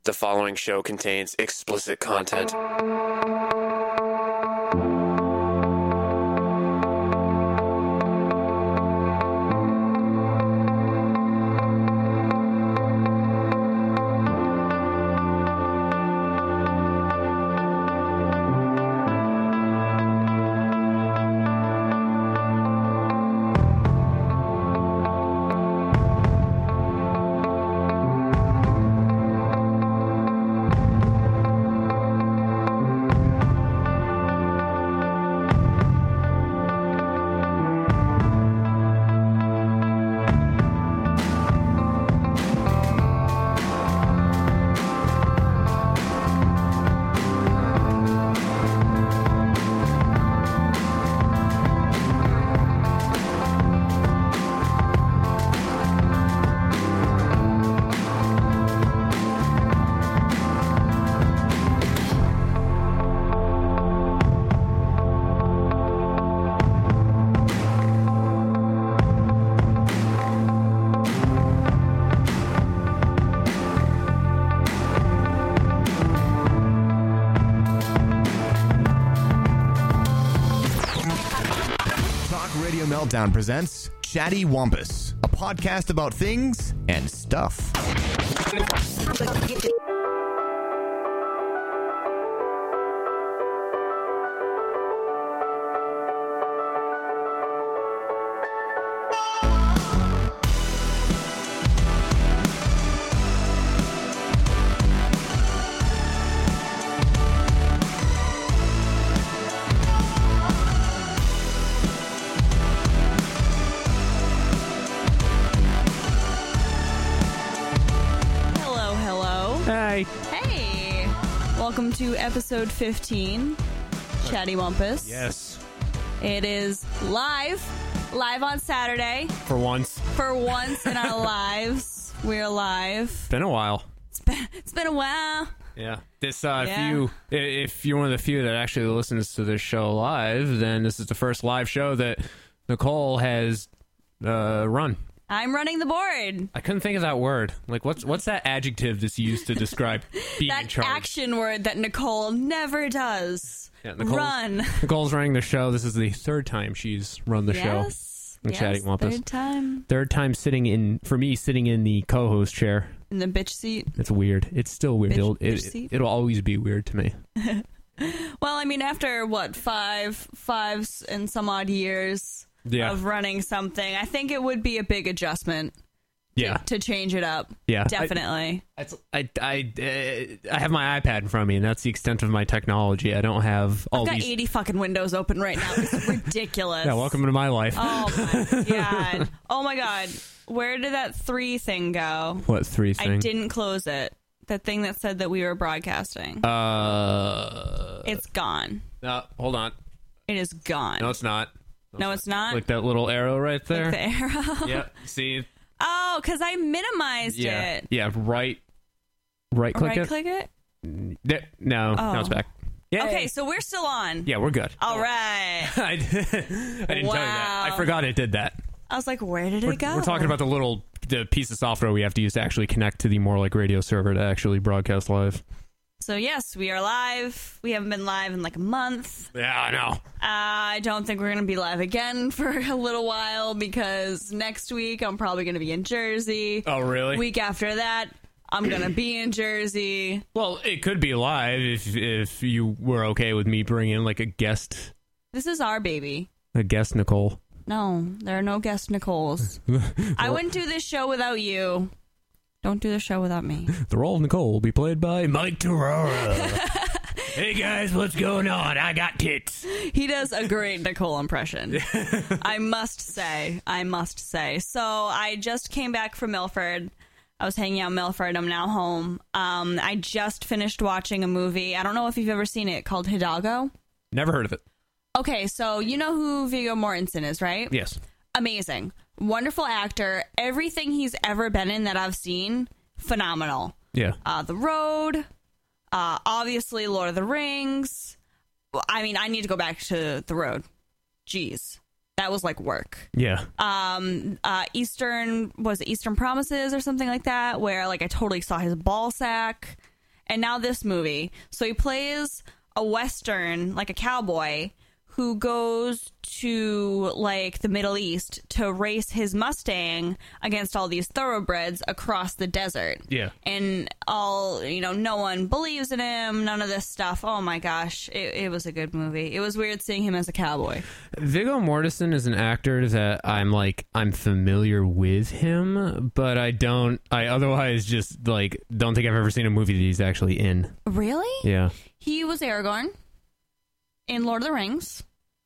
The following show contains explicit content. Meltdown presents Chatty Wampus, a podcast about things and stuff. Hey, welcome to episode 15, Chatty Wampus. Yes. It is live on Saturday. For once in our lives, we're live. Been a while. It's been a while. Yeah. This, if you're one of the few that actually listens to this show live, then this is the first live show that Nicole has run. I'm running the board. I couldn't think of that word. Like, what's that adjective that's used to describe being in charge? That action word that Nicole never does. Yeah, Run. Nicole's running the show. This is the third time she's run the show. Chatty Wampus. Third time sitting in the co-host chair. In the bitch seat. It's weird. It's still weird. It'll always be weird to me. Well, I mean, after five and some odd years of running something, I think it would be a big adjustment. To change it up. Yeah, definitely. I have my iPad in front of me, and that's the extent of my technology. I don't have all I've got 80 fucking windows open right now. It's ridiculous. Yeah, welcome to my life. Oh my god. Where did that 3 thing go? What 3 thing? I didn't close it. The thing that said that we were broadcasting. It's gone. Hold on. It is gone. No, it's not. No, it's not. Like that little arrow right there. Like the arrow. Yep. See. Oh, because I minimized it. Yeah, right click it. Right-click it? No, now it's back. Yay. Okay, so we're still on. Yeah, we're good. All right. I didn't tell you that. I forgot it did that. I was like, where did it go? We're talking about the piece of software we have to use to actually connect to the More Like Radio server to actually broadcast live. So, yes, we are live. We haven't been live in like a month. Yeah, I know. I don't think we're going to be live again for a little while because next week I'm probably going to be in Jersey. Oh, really? Week after that, I'm going to be in Jersey. Well, it could be live if you were okay with me bringing in like a guest. This is our baby. A guest Nicole. No, there are no guest Nicoles. I wouldn't do this show without you. Don't do the show without me. The role of Nicole will be played by Mike Terrara. Hey guys, what's going on? I got tits. He does a great Nicole impression. I must say. So I just came back from Milford. I was hanging out in Milford. I'm now home. I just finished watching a movie. I don't know if you've ever seen it, called Hidalgo. Never heard of it. Okay, so you know who Viggo Mortensen is, right? Yes. Amazing. Wonderful actor. Everything he's ever been in that I've seen, phenomenal. Yeah. The Road, obviously Lord of the Rings. I mean, I need to go back to The Road. Jeez. That was like work. Yeah. Eastern Promises or something like that, where like I totally saw his ball sack. and now this movie. So he plays a Western, like a cowboy, who goes to like the Middle East to race his Mustang against all these thoroughbreds across the desert. Yeah. And no one believes in him, none of this stuff. Oh my gosh, it was a good movie. It was weird seeing him as a cowboy. Viggo Mortensen is an actor that I'm familiar with him, but I otherwise just like don't think I've ever seen a movie that he's actually in. Really? Yeah. He was Aragorn in Lord of the Rings.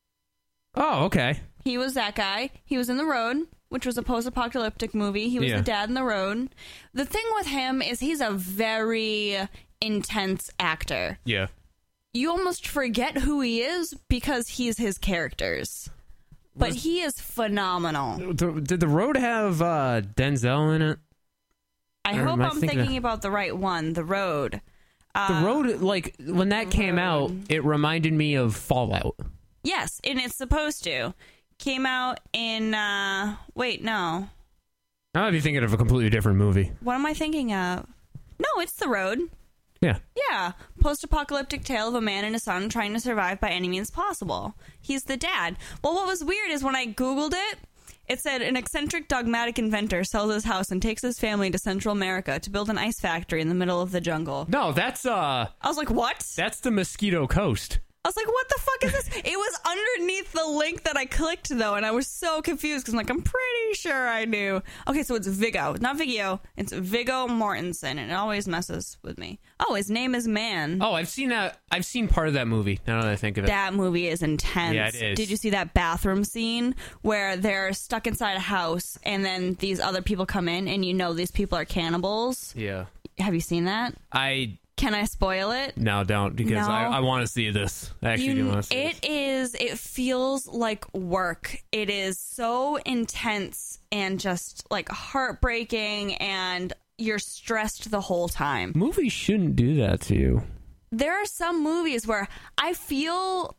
Oh, okay. He was that guy. He was in The Road, which was a post-apocalyptic movie. He was the dad in The Road. The thing with him is he's a very intense actor. Yeah. You almost forget who he is because he's his characters. But he is phenomenal. Did The Road have Denzel in it? I hope I'm thinking about the right one, The Road. The Road, like, when that came out, it reminded me of Fallout. Yes, and it's supposed to. Came out in, wait, no. I might be thinking of a completely different movie. What am I thinking of? No, it's The Road. Yeah. Yeah. Post-apocalyptic tale of a man and his son trying to survive by any means possible. He's the dad. Well, what was weird is when I Googled it, it said an eccentric dogmatic inventor sells his house and takes his family to Central America to build an ice factory in the middle of the jungle. No, that's I was like, what? That's the Mosquito Coast. I was like, what the fuck is this? It was underneath the link that I clicked, though, and I was so confused because I'm like, I'm pretty sure I knew. Okay, so it's Viggo. Not Viggo. It's Viggo Mortensen, and it always messes with me. Oh, his name is Man. Oh, I've seen that. I've seen part of that movie, now that I think of it. That movie is intense. Yeah, it is. Did you see that bathroom scene where they're stuck inside a house, and then these other people come in, and these people are cannibals? Yeah. Have you seen that? Can I spoil it? No, don't, because No. I want to see this. I actually do want to see this. It feels like work. It is so intense and just like heartbreaking, and you're stressed the whole time. Movies shouldn't do that to you. There are some movies where I feel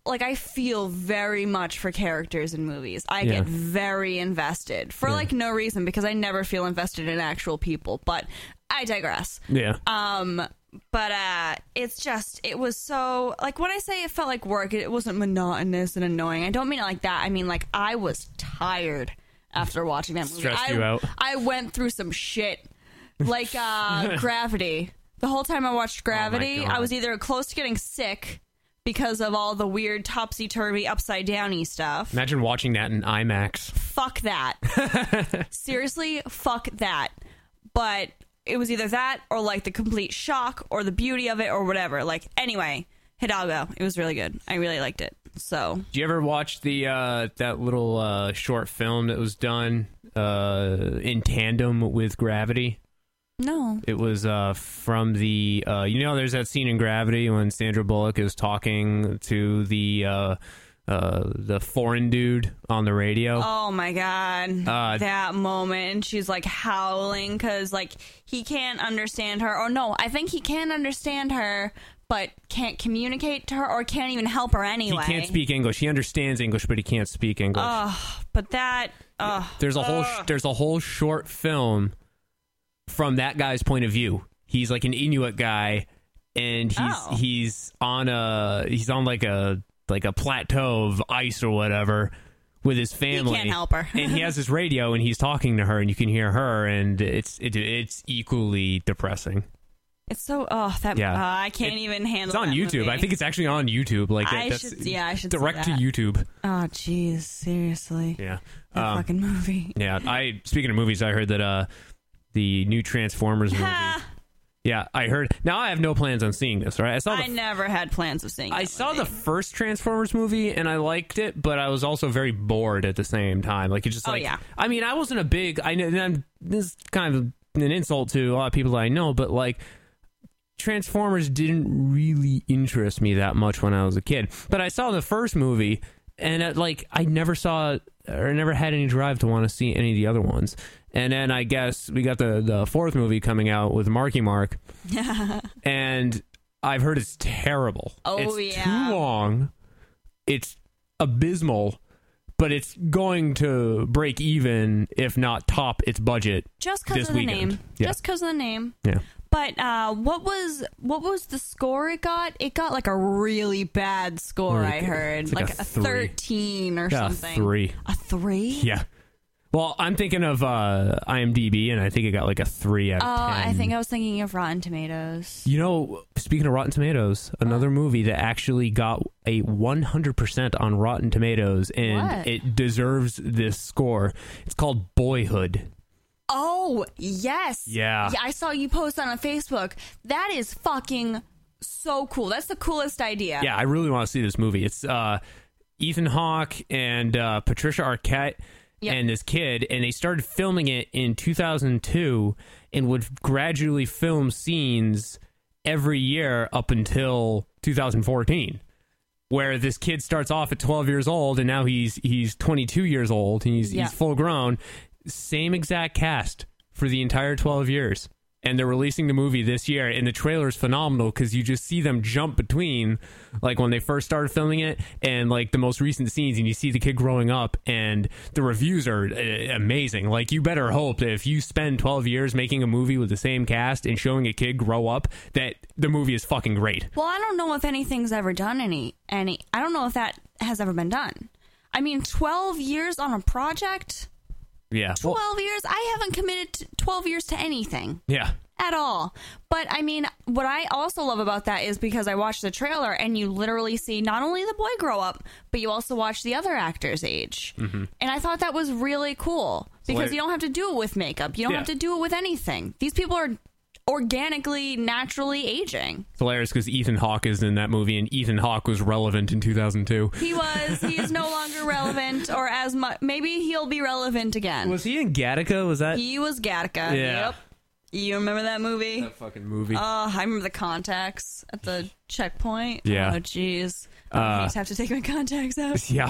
very much for characters in movies. I get very invested for like no reason, because I never feel invested in actual people, but I digress. Yeah. But it was so, like, when I say it felt like work, it wasn't monotonous and annoying. I don't mean it like that. I mean, like, I was tired after watching that movie. Stressed you out. I went through some shit. Like, Gravity. The whole time I watched Gravity, God. I was either close to getting sick because of all the weird topsy-turvy, upside-downy stuff. Imagine watching that in IMAX. Fuck that. Seriously, fuck that. But it was either that or like the complete shock or the beauty of it or whatever. Like, anyway, Hidalgo. It was really good. I really liked it. So, do you ever watch the that little short film that was done in tandem with Gravity? no. It was from the there's that scene in Gravity when Sandra Bullock is talking to the foreign dude on the radio. Oh my god, that moment, and she's like howling because like he can't understand her, or no, I think he can understand her but can't communicate to her, or can't even help her anyway. He can't speak English. He understands English, but he can't speak English. But that there's a whole short film from that guy's point of view. He's like an Inuit guy, and he's on like a plateau of ice or whatever with his family. He can't help her. And he has this radio, and he's talking to her, and you can hear her, and it's equally depressing. It's so I can't even handle. It's on YouTube. Movie. I think it's actually on YouTube. Like I should direct see to that. YouTube. Oh jeez, seriously. Yeah, that fucking movie. Yeah, speaking of movies, I heard that the new Transformers movie. Yeah, I heard. Now I have no plans on seeing this. Right, I never had plans of seeing. I saw the first Transformers movie and I liked it, but I was also very bored at the same time. Like, it's just like, I mean, I wasn't a big. This is kind of an insult to a lot of people that I know, but like, Transformers didn't really interest me that much when I was a kid. But I saw the first movie, and I never saw or never had any drive to want to see any of the other ones. And then I guess we got the fourth movie coming out with Marky Mark, and I've heard it's terrible. It's too long. It's abysmal, but it's going to break even, if not top its budget. Just because of the name. Yeah. Just because of the name. Yeah. But what was the score it got? It got like a really bad score, I heard. Like a 13 or something. A 3. A 3? Yeah. Well, I'm thinking of IMDb, and I think it got like a 3 out of 10. I think I was thinking of Rotten Tomatoes. You know, speaking of Rotten Tomatoes, another movie that actually got a 100% on Rotten Tomatoes, and it deserves this score. It's called Boyhood. Oh, yes. Yeah. I saw you post that on Facebook. That is fucking so cool. That's the coolest idea. Yeah, I really want to see this movie. It's Ethan Hawke and Patricia Arquette and this kid, and they started filming it in 2002 and would gradually film scenes every year up until 2014. Where this kid starts off at 12 years old, and now he's 22 years old, and he's full grown. Same exact cast for the entire 12 years. And they're releasing the movie this year, and the trailer is phenomenal because you just see them jump between, like, when they first started filming it and, like, the most recent scenes, and you see the kid growing up, and the reviews are amazing. Like, you better hope that if you spend 12 years making a movie with the same cast and showing a kid grow up, that the movie is fucking great. Well, I don't know if anything's ever done I don't know if that has ever been done. I mean, 12 years on a project? Yeah. 12 years? I haven't committed 12 years to anything. Yeah. At all. But, I mean, what I also love about that is because I watched the trailer and you literally see not only the boy grow up, but you also watch the other actor's age. Mm-hmm. And I thought that was really cool because you don't have to do it with makeup. You don't have to do it with anything. These people are organically, naturally aging. It's hilarious because Ethan Hawke is in that movie, and Ethan Hawke was relevant in 2002. He was. He is no longer relevant, or as much. Maybe he'll be relevant again. Was he in Gattaca? Was that? He was Gattaca. Yeah. Yep. You remember that movie? That fucking movie. Oh, I remember the contacts at the checkpoint. Yeah. Oh, jeez. I hate to have to take my contacts out. Yeah.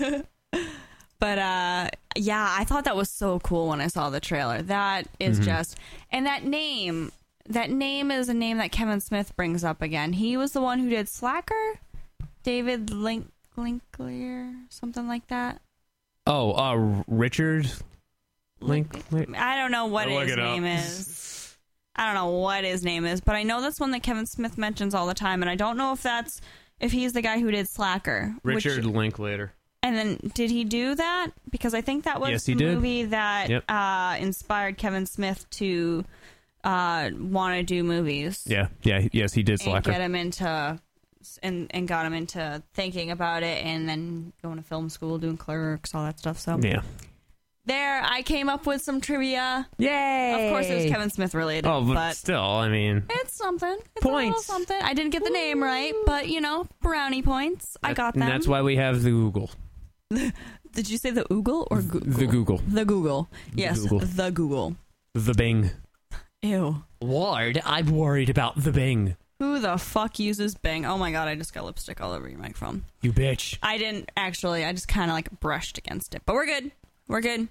But, yeah, I thought that was so cool when I saw the trailer. That is just... And that name is a name that Kevin Smith brings up again. He was the one who did Slacker? David Linklater? Something like that? Oh, Richard Linklater? I don't know what his name is. I don't know what his name is, but I know that's one that Kevin Smith mentions all the time, and I don't know if he's the guy who did Slacker. Richard Linklater. And then, did he do that? Because I think that was the movie that inspired Kevin Smith to want to do movies. Yes, he did Slacker. And get him into, and got him into thinking about it, and then going to film school, doing Clerks, all that stuff. So yeah. There, I came up with some trivia. Yay! Of course, it was Kevin Smith related. Oh, but still, I mean... It's something. It's points. A little something. I didn't get the name right, but, brownie points. I got them. And that's why we have the Google. Did you say the Oogle or Google? The Google. The Google. Yes, Google. the Google. The Bing. Ew. Lord, I'm worried about the Bing. Who the fuck uses Bing? Oh my god, I just got lipstick all over your microphone. You bitch. I didn't actually. I just kind of like brushed against it. But we're good. We're good.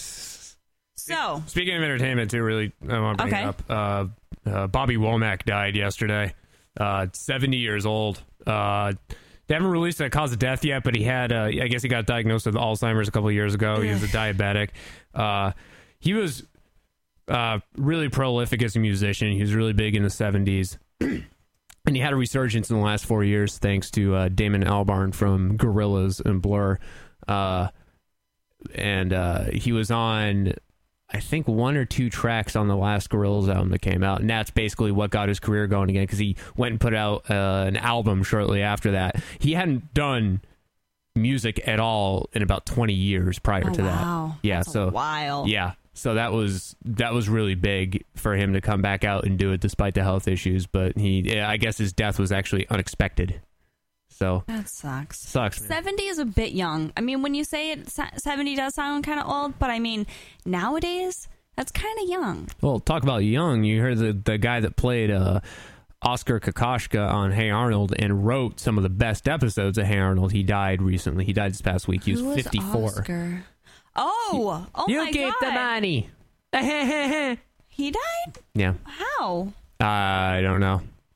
So. Speaking of entertainment, too, really, I want to bring it up. Bobby Womack died yesterday. 70 years old. They haven't released a cause of death yet, but he had, I guess he got diagnosed with Alzheimer's a couple of years ago. He was a diabetic. He was really prolific as a musician. He was really big in the 70s. And he had a resurgence in the last 4 years thanks to Damon Albarn from Gorillaz and Blur. And he was on, I think, 1 or 2 tracks on the last Gorillaz album that came out, and that's basically what got his career going again, because he went and put out an album shortly after that. He hadn't done music at all in about 20 years prior to that. Yeah, that's a while. Yeah, so that was really big for him to come back out and do it despite the health issues, but I guess his death was actually unexpected. So that sucks. Sucks, man. 70 is a bit young. I mean, when you say it, 70 does sound kind of old, but I mean, nowadays, that's kind of young. Well, talk about young. You heard the guy that played Oscar Kokoschka on Hey Arnold and wrote some of the best episodes of Hey Arnold. He died recently. He died this past week. He was 54. Oscar? Oh my God. You get the money. He died? Yeah. How? I don't know.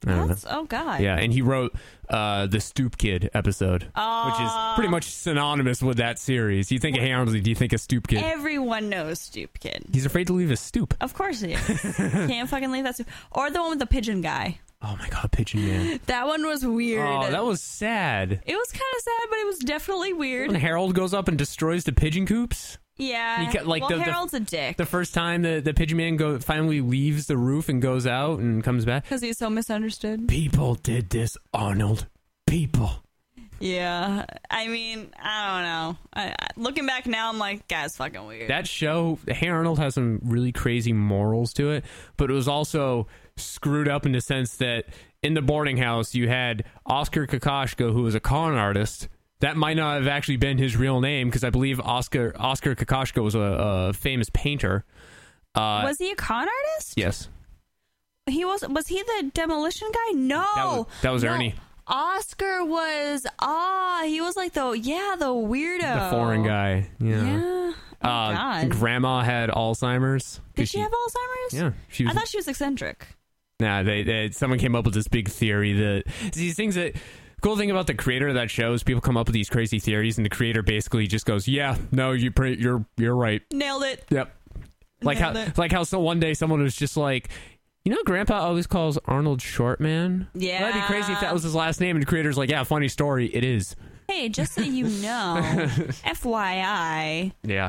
Oh God. Yeah, and he wrote the Stoop Kid episode, which is pretty much synonymous with that series. You think of Hey Arnold, do you think of Stoop Kid? Everyone knows Stoop Kid. He's afraid to leave his stoop. Of course he is. Can't fucking leave that stoop. Or the one with the pigeon guy. Oh my God, Pigeon Man. That one was weird. Oh, that was sad. It was kind of sad, but it was definitely weird. When Harold goes up and destroys the pigeon coops. Yeah. Harold's a dick. The first time the Pigeon Man finally leaves the roof and goes out and comes back. Because he's so misunderstood. People did this, Arnold. People. Yeah. I mean, I don't know. Looking back now, I'm like, guy's fucking weird. That show, Hey Arnold, has some really crazy morals to it, but it was also screwed up in the sense that in the boarding house, you had Oscar Kokoschka, who was a con artist. That might not have actually been his real name, because I believe Oscar Kokoschka was a famous painter. Was he a con artist? Yes. He was he the demolition guy? No. That was Ernie. Oscar was he was like the weirdo. The foreign guy. Yeah. Oh, God. Grandma had Alzheimer's. Did she have Alzheimer's? Yeah. I thought she was eccentric. Nah, someone came up with this big theory that these things that cool thing about the creator of that show is people come up with these crazy theories and the creator basically just goes, yeah, no, you're right. Nailed it. Yep. Like how one day someone was just like, you know, Grandpa always calls Arnold Shortman? Yeah. That'd be crazy if that was his last name. And the creator's like, yeah, funny story. It is. Hey, just so you know, FYI. Yeah.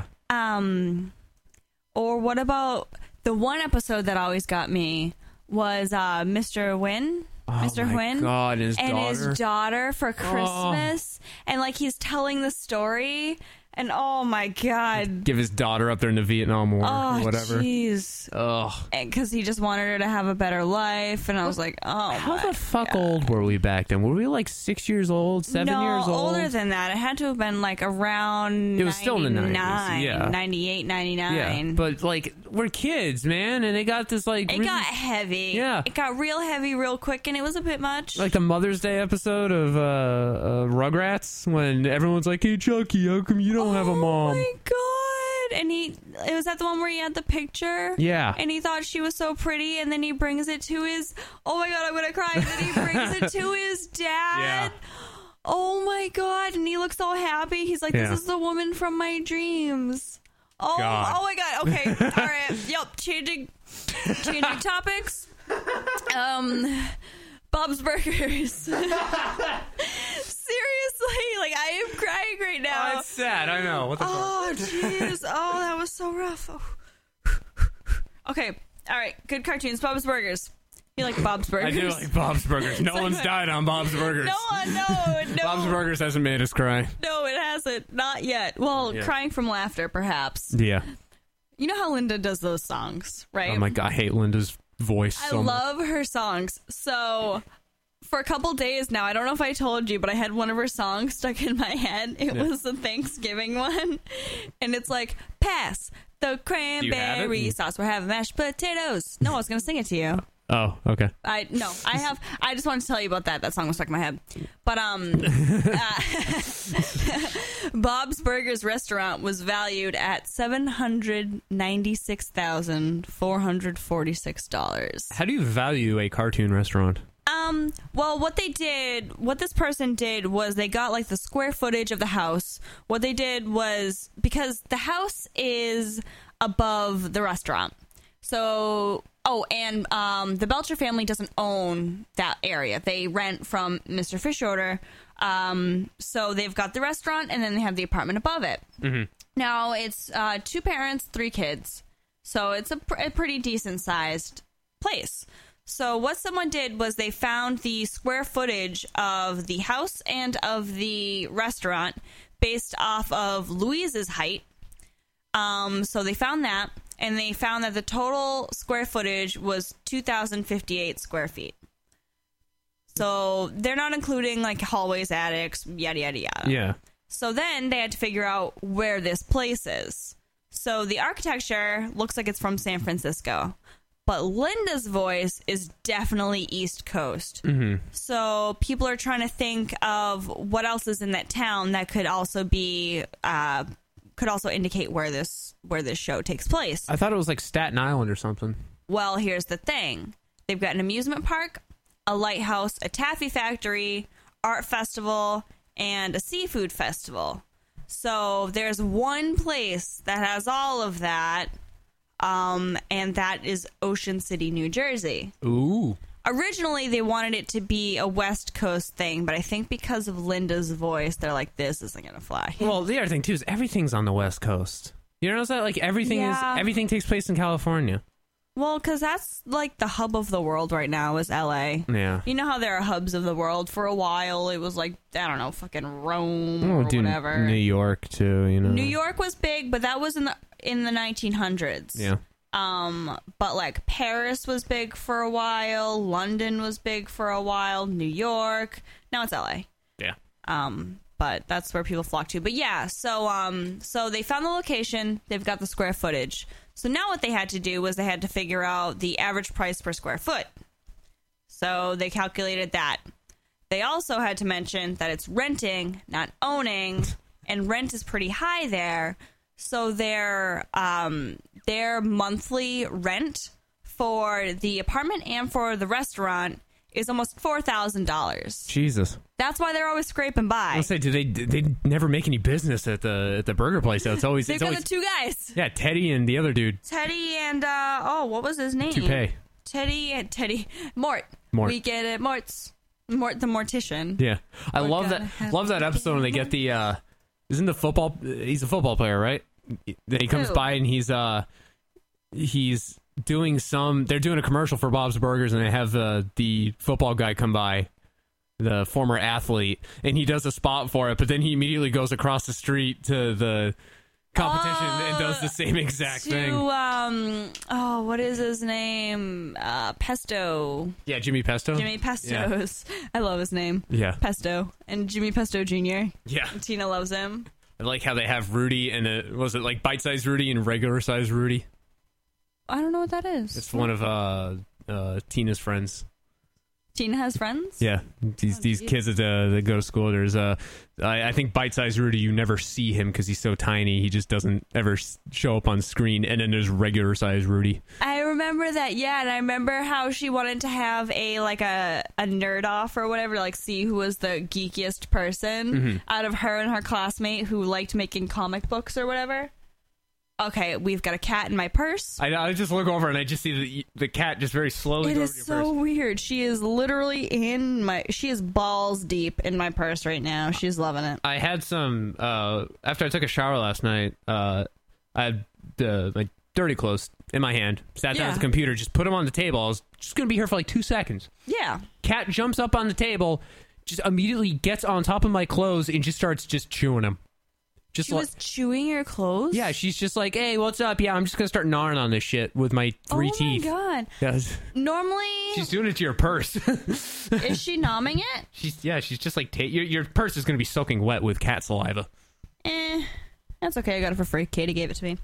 Or what about the one episode that always got me was Mr. Wynn? Mr. Huynh God, his daughter for Christmas, and like he's telling the story, and oh my God, give his daughter up there in the Vietnam War, or whatever. Jeez, because he just wanted her to have a better life, and I was like, how the fuck old were we back then? Were we like 6 years old, 7 years old? Older than that. It had to have been like around. It was still in the 90s, yeah, 98, 99. Yeah, but like we're kids, man, and they got this like it got heavy. Yeah, it got real heavy real quick, and it was a bit much. Like the Mother's Day episode of Rugrats when everyone's like, "Hey Chucky, how come you don't have a mom?" Oh my God! And it was that the one where he had the picture. Yeah. And he thought she was so pretty, and then he brings it to his. Oh my God! I'm gonna cry. And then he brings it to his dad. Yeah. Oh my God! And he looks so happy. He's like, "This is the woman from my dreams." Oh, God. Oh my God. Okay. All right. Yep. Changing topics. Bob's Burgers. Seriously, like I am crying right now. Oh, it's sad. I know. What the fuck? Oh, jeez. Oh, that was so rough. Oh. Okay. All right. Good cartoons. Bob's Burgers. You like Bob's Burgers? I do like Bob's Burgers. No one's died on Bob's Burgers. No. Bob's Burgers hasn't made us cry. No, it hasn't. Not yet. Well, crying from laughter, perhaps. Yeah. You know how Linda does those songs, right? Oh my God, I hate Linda's voice so much. I love her songs. So for a couple days now, I don't know if I told you, but I had one of her songs stuck in my head. It was the Thanksgiving one. And it's like, pass the cranberry sauce. We're having mashed potatoes. No, I was going to sing it to you. Oh, okay. I just wanted to tell you about that. That song was stuck in my head. But Bob's Burgers restaurant was valued at $796,446. How do you value a cartoon restaurant? Well, what this person did was they got like the square footage of the house. What they did was, because the house is above the restaurant. So, the Belcher family doesn't own that area. They rent from Mr. Fisherorder. So they've got the restaurant, and then they have the apartment above it. Mm-hmm. Now, it's 2 parents, 3 kids. So it's a pretty decent-sized place. So what someone did was they found the square footage of the house and of the restaurant based off of Louise's height. So they found that. And they found that the total square footage was 2,058 square feet. So they're not including like hallways, attics, yada, yada, yada. Yeah. So then they had to figure out where this place is. So the architecture looks like it's from San Francisco. But Linda's voice is definitely East Coast. Mm-hmm. So people are trying to think of what else is in that town that could also be... could also indicate where this show takes place. I thought it was like Staten Island or something. Well, here's the thing. They've got an amusement park, a lighthouse, a taffy factory, art festival, and a seafood festival. So there's one place that has all of that, and that is Ocean City, New Jersey. Ooh. Originally, they wanted it to be a West Coast thing, but I think because of Linda's voice, they're like, this isn't going to fly. Well, the other thing, too, is everything's on the West Coast. You notice that? Like, everything takes place in California. Well, because that's like the hub of the world right now is LA. Yeah. You know how there are hubs of the world? For a while, it was like, I don't know, fucking Rome or whatever. New York, too, you know. New York was big, but that was in the 1900s. Yeah. But like Paris was big for a while, London was big for a while, New York. Now it's LA. Yeah. But that's where people flock to. But yeah, so they found the location, they've got the square footage. So now what they had to do was they had to figure out the average price per square foot. So they calculated that. They also had to mention that it's renting, not owning, and rent is pretty high there. So their monthly rent for the apartment and for the restaurant is almost $4,000. Jesus. That's why they're always scraping by. I was say, they never make any business at the burger place? So it's always They've got the two guys. Yeah, Teddy and the other dude. Teddy and what was his name? Toupee. Teddy Mort. We get it, Mort the mortician. Yeah, I love that episode when they get the isn't the football? He's a football player, right? Then he comes by and he's doing they're doing a commercial for Bob's Burgers, and they have the football guy come by, the former athlete, and he does a spot for it, but then he immediately goes across the street to the competition and does the same exact thing. What is his name? Pesto. Yeah, Jimmy Pesto. Jimmy Pestos. Yeah. I love his name. Yeah. Pesto. And Jimmy Pesto Jr. Yeah. And Tina loves him. I like how they have Rudy and was it like bite-sized Rudy and regular-sized Rudy? I don't know what that is. It's one of Tina's friends. Tina has friends? Yeah, these kids that go to school. There's I think bite-sized Rudy. You never see him because he's so tiny. He just doesn't ever show up on screen. And then there's regular-sized Rudy. I remember that. Yeah, and I remember how she wanted to have a nerd off or whatever, like see who was the geekiest person out of her and her classmate who liked making comic books or whatever. Okay, we've got a cat in my purse. I just look over and I just see the cat just very slowly go over your purse. It is so weird. She is literally she is balls deep in my purse right now. She's loving it. I had some, after I took a shower last night, I had my dirty clothes in my hand, sat down at the computer, just put them on the table. I was just going to be here for like 2 seconds. Yeah. Cat jumps up on the table, just immediately gets on top of my clothes and just starts just chewing them. She was chewing your clothes? Yeah, she's just like, hey, what's up? Yeah, I'm just going to start gnawing on this shit with my 3 teeth. Oh, my God. Yes. Normally... She's doing it to your purse. Is she nomming it? She's just like, your purse is going to be soaking wet with cat saliva. That's okay. I got it for free. Katie gave it to me.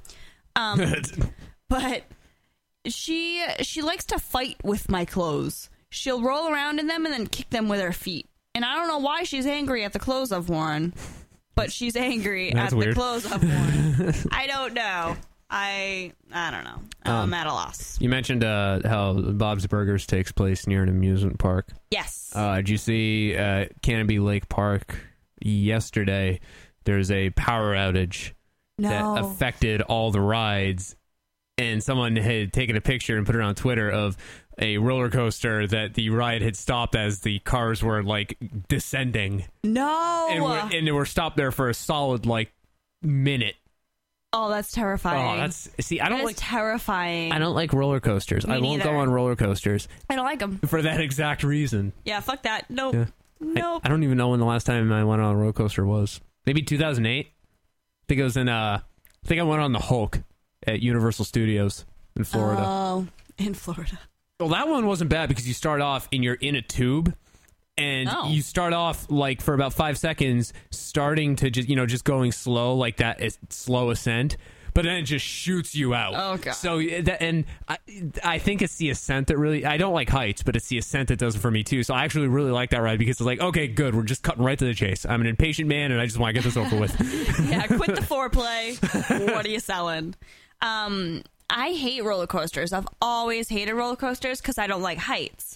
But she likes to fight with my clothes. She'll roll around in them and then kick them with her feet. And I don't know why she's angry at the clothes I've worn. But she's angry at the clothes I've worn. I don't know. I don't know. I'm at a loss. You mentioned how Bob's Burgers takes place near an amusement park. Yes. Did you see Canopy Lake Park yesterday? There's a power outage that affected all the rides. And someone had taken a picture and put it on Twitter of a roller coaster that the ride had stopped as the cars were like descending. No, and they were stopped there for a solid like minute. Oh, that's terrifying. I don't like terrifying. I don't like roller coasters. I won't go on roller coasters. I don't like them for that exact reason. Yeah, fuck that. Nope. Yeah. Nope. I don't even know when the last time I went on a roller coaster was. Maybe 2008. I think it was I went on the Hulk at Universal Studios in Florida. Oh, in Florida. Well, that one wasn't bad because you start off and you're in a tube, and you start off like for about 5 seconds, starting to just going slow, like that slow ascent, but then it just shoots you out. Oh god! So I think it's the ascent that really, I don't like heights, but it's the ascent that does it for me too. So I actually really like that ride because it's like, okay, good, we're just cutting right to the chase. I'm an impatient man, and I just want to get this over with. Yeah, quit the foreplay. What are you selling? I hate roller coasters. I've always hated roller coasters because I don't like heights.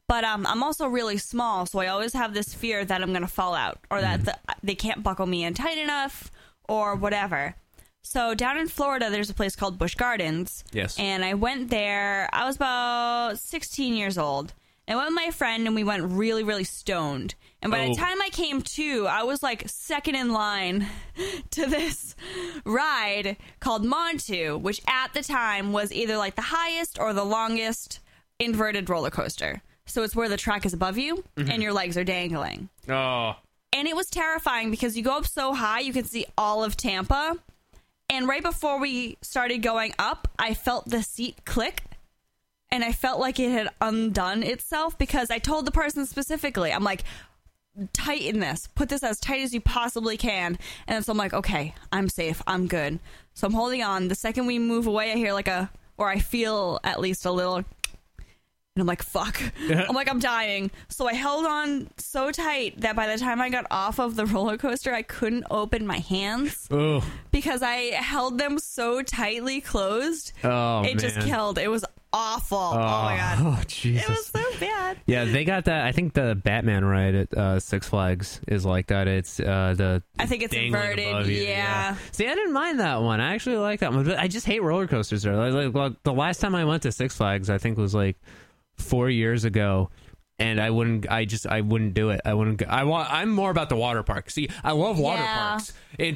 But I'm also really small, so I always have this fear that I'm going to fall out or that they can't buckle me in tight enough or whatever. So down in Florida, there's a place called Busch Gardens. Yes. And I went there. I was about 16 years old. I went with my friend, and we went really, really stoned. And by the time I came to, I was like second in line to this ride called Montu, which at the time was either like the highest or the longest inverted roller coaster. So it's where the track is above you and your legs are dangling. Oh. And it was terrifying because you go up so high, you can see all of Tampa. And right before we started going up, I felt the seat click. And I felt like it had undone itself because I told the person specifically, I'm like, tighten this. Put this as tight as you possibly can. And so I'm like, okay, I'm safe. I'm good. So I'm holding on. The second we move away, I hear or I feel at least a little... And I'm like, fuck. I'm like, I'm dying. So I held on so tight that by the time I got off of the roller coaster, I couldn't open my hands because I held them so tightly closed. It just killed. It was awful. Oh my God. Oh, Jesus. It was so bad. Yeah, they got that. I think the Batman ride at Six Flags is like that. It's I think it's inverted. Yeah. See, I didn't mind that one. I actually like that one. But I just hate roller coasters there. Like the last time I went to Six Flags, I think was like 4 years ago, and I wouldn't do it. I'm more about the water park. See, I love water parks.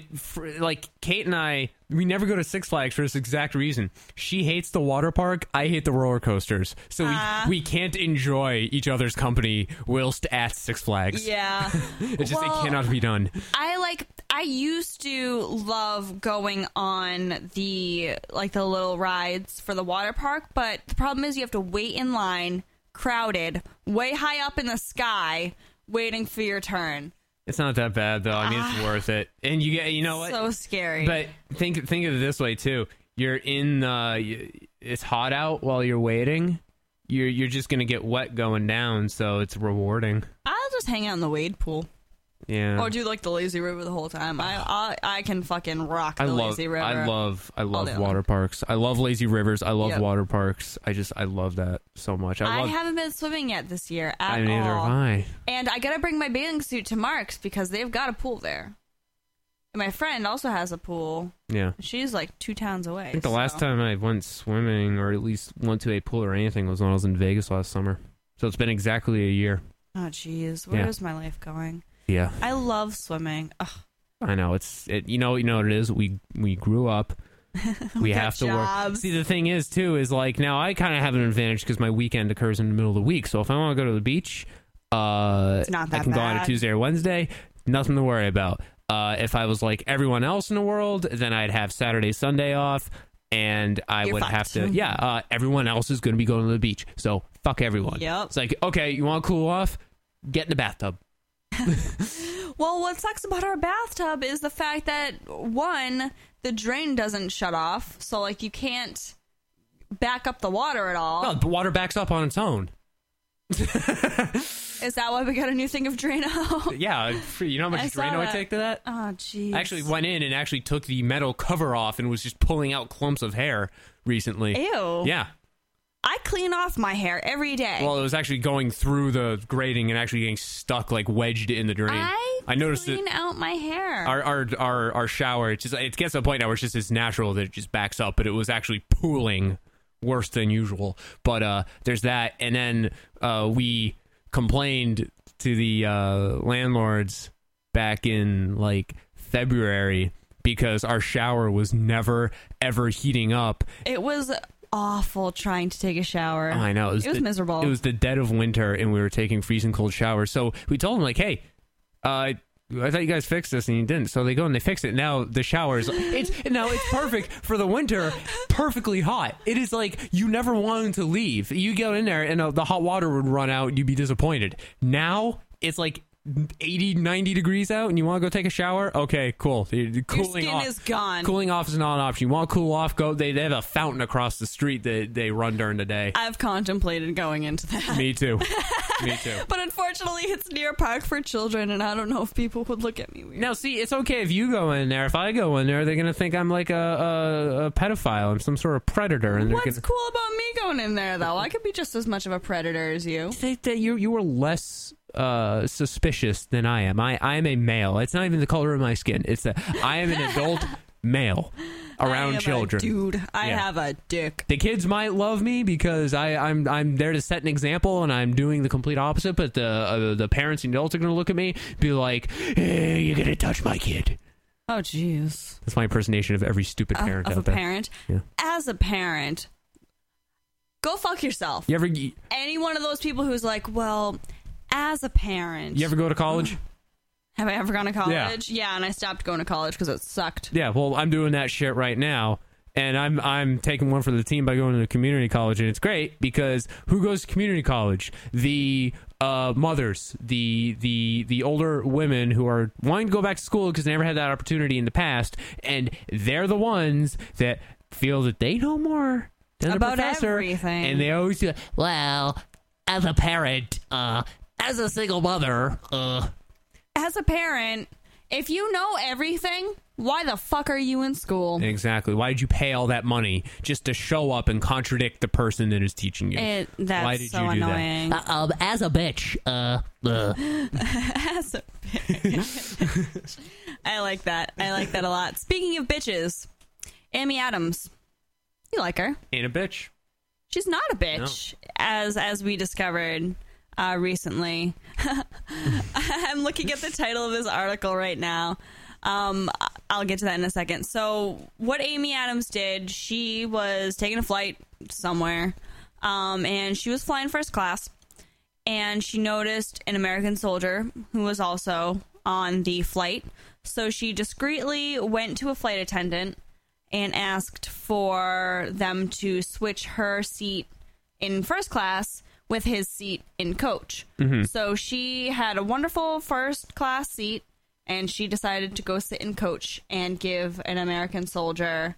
Like Kate and I, we never go to Six Flags for this exact reason. She hates the water park. I hate the roller coasters. So we can't enjoy each other's company whilst at Six Flags. Yeah. It cannot be done. I used to love going on the little rides for the water park, but the problem is you have to wait in line, crowded, way high up in the sky, waiting for your turn. It's not that bad though. I mean, it's worth it. And you know what? So scary. But think of it this way too. You're in it's hot out while you're waiting. You're just gonna get wet going down, so it's rewarding. I'll just hang out in the wade pool. Yeah. Or do the lazy river the whole time. I can fucking rock the lazy river. I love water parks. I love lazy rivers. I love water parks. I love that so much. I haven't been swimming yet this year at all. Neither have I. And I gotta bring my bathing suit to Mark's because they've got a pool there. And my friend also has a pool. Yeah. She's like 2 towns away. I think the last time I went swimming or at least went to a pool or anything was when I was in Vegas last summer. So it's been exactly a year. Oh jeez, where is my life going? Yeah, I love swimming. Ugh. I know you know what it is. We grew up. We have to work. See, the thing is too is like now I kind of have an advantage because my weekend occurs in the middle of the week. So if I want to go to the beach, it's not that I can go on bad. a Tuesday or Wednesday. Nothing to worry about. If I was like everyone else in the world, then I'd have Saturday, Sunday off, and You're fucked. Have to. Yeah, everyone else is going to be going to the beach, so fuck everyone. Yep. It's like, okay, you want to cool off? Get in the bathtub. Well, what sucks about our bathtub is the fact that, one, the drain doesn't shut off, so like you can't back up the water at all. No, the water backs up on its own. Is that why we got a new thing of Drano? Yeah, you know how much Drano I take to that? Oh, jeez. I actually went in and actually took the metal cover off and was just pulling out clumps of hair recently. Ew. Yeah. I clean off my hair every day. Well, it was actually going through the grating and actually getting stuck, like wedged in the drain. I noticed clean out my hair. Our shower, it gets to a point now where it's just as natural that it just backs up, but it was actually pooling worse than usual. But there's that, and then we complained to the landlords back in like February because our shower was never ever heating up. It was awful trying to take a shower. I know. It was miserable. It was the dead of winter and we were taking freezing cold showers. So we told them like, hey, I thought you guys fixed this and you didn't. So they go and they fix it. Now the showers, it's perfect for the winter, perfectly hot. It is like you never wanted to leave. You go in there and the hot water would run out and you'd be disappointed. Now it's like 80, 90 degrees out and you want to go take a shower? Okay, cool. Your skin is gone. Cooling off is not an option. You want to cool off? Go. They have a fountain across the street that they run during the day. I've contemplated going into that. Me too. Me too. But unfortunately, it's near a park for children, and I don't know if people would look at me weird. Now, see, it's okay if you go in there. If I go in there, they're gonna think I'm like a pedophile. I'm some sort of predator. And what's cool about me going in there, though? I could be just as much of a predator as you. I think that you were less suspicious than I am. I am a male. It's not even the color of my skin. It's that I am an adult male around children. Dude, I have a dick. The kids might love me because I'm there to set an example, and I'm doing the complete opposite. But the parents and adults are going to look at me, be like, "Hey, you're going to touch my kid." Oh, jeez. That's my impersonation of every stupid parent of out there. Parent. Yeah. As a parent, go fuck yourself. You ever? Any one of those people who's like, well, as a parent. You ever go to college? Have I ever gone to college? Yeah, and I stopped going to college because it sucked. Yeah, well, I'm doing that shit right now, and I'm taking one for the team by going to community college, and it's great because who goes to community college? The mothers, the older women who are wanting to go back to school because they never had that opportunity in the past, and they're the ones that feel that they know more than about the professor, everything, and they always do, well, as a parent, as a single mother, As a parent, if you know everything, why the fuck are you in school? Exactly. Why did you pay all that money just to show up and contradict the person that is teaching you? That's Why did so you do annoying. That? As a bitch. As a bitch. I like that. I like that a lot. Speaking of bitches, Amy Adams. You like her. Ain't a bitch. She's not a bitch, as we discovered recently. I'm looking at the title of this article right now. I'll get to that in a second. So what Amy Adams did, she was taking a flight somewhere, and she was flying first class, and she noticed an American soldier who was also on the flight. So she discreetly went to a flight attendant and asked for them to switch her seat in first class with his seat in coach. Mm-hmm. So she had a wonderful first class seat, and she decided to go sit in coach and give an American soldier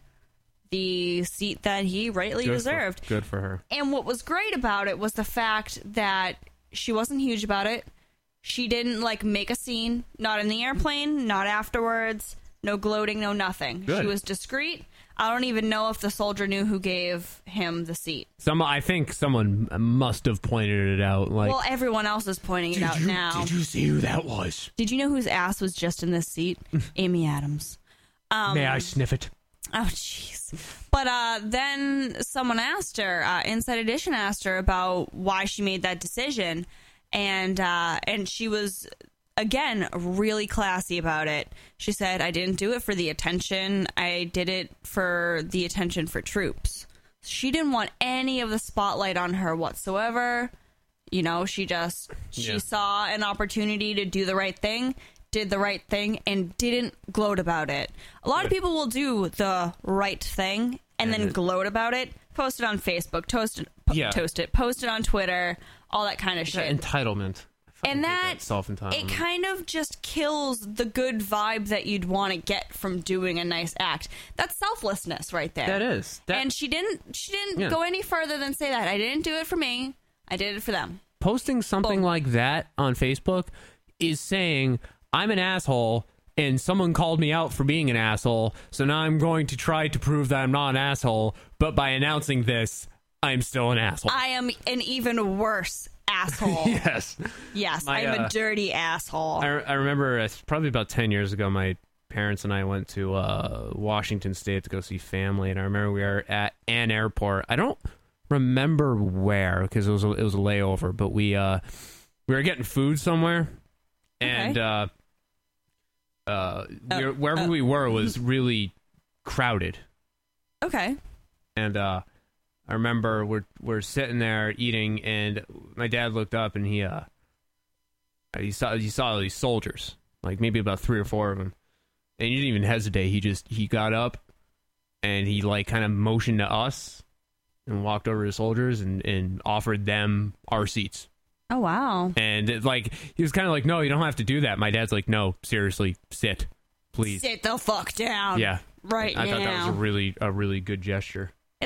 the seat that he rightly deserved. Good for her. And what was great about it was the fact that she wasn't huge about it. She didn't make a scene, not in the airplane, not afterwards, no gloating, no nothing. Good. She was discreet. I don't even know if the soldier knew who gave him the seat. I think someone must have pointed it out. Well, everyone else is pointing it out now. Did you see who that was? Did you know whose ass was just in this seat? Amy Adams. May I sniff it? Oh, jeez. But then someone asked her, Inside Edition asked her about why she made that decision. And she was, again, really classy about it. She said, I didn't do it for the attention. I did it for the attention for troops. She didn't want any of the spotlight on her whatsoever. You know, she saw an opportunity to do the right thing, did the right thing, and didn't gloat about it. A lot of people will do the right thing and then gloat about it, post it on Facebook, post it on Twitter, all that kind of shit. Entitlement. And that, self-entitlement. it kind of just kills the good vibe that you'd want to get from doing a nice act. That's selflessness right there. That is. And she didn't go any further than say that. I didn't do it for me. I did it for them. Posting something like that on Facebook is saying, I'm an asshole, and someone called me out for being an asshole, so now I'm going to try to prove that I'm not an asshole, but by announcing this, I'm still an asshole. I am an even worse asshole. Yes, I'm a dirty asshole. I remember probably about 10 years ago, my parents and I went to Washington State to go see family, and I remember we were at an airport. I don't remember where, because it was a layover, but we were getting food somewhere, and wherever we were was really crowded. Okay. And I remember we're sitting there eating, and my dad looked up, and he saw these soldiers, like maybe about 3 or 4 of them, and he didn't even hesitate. He got up, and he kind of motioned to us, and walked over to the soldiers and offered them our seats. Oh wow! And he was kind of like, "No, you don't have to do that." My dad's like, "No, seriously, sit, please, sit the fuck down." Yeah, right. I thought that was a really good gesture.